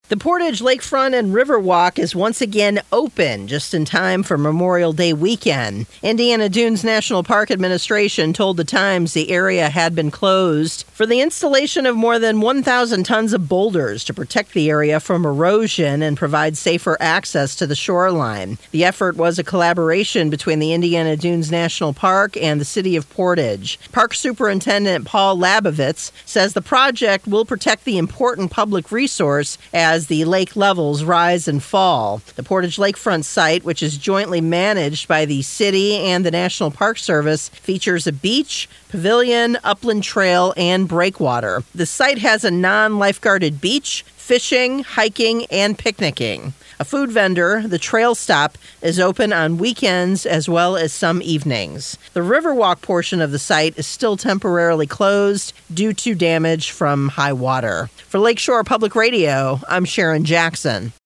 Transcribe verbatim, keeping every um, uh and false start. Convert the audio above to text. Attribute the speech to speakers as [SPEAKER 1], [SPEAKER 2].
[SPEAKER 1] The Portage Lakefront and Riverwalk is once again open, just in time for Memorial Day weekend. Indiana Dunes National Park Administration told the Times the area had been closed for the installation of more than one thousand tons of boulders to protect the area from erosion and provide safer access to the shoreline. The effort was a collaboration between the Indiana Dunes National Park and the city of Portage. Park Superintendent Paul Labovitz says the project will protect the important public resource as the lake levels rise and fall. The Portage Lakefront site, which is jointly managed by the city and the National Park Service, features a beach, pavilion, upland trail, and breakwater. The site has a non-lifeguarded beach, fishing, hiking, and picnicking. A food vendor, the Trail Stop, is open on weekends as well as some evenings. The Riverwalk portion of the site is still temporarily closed due to damage from high water. For Lakeshore Public Radio, I'm Sharon Jackson.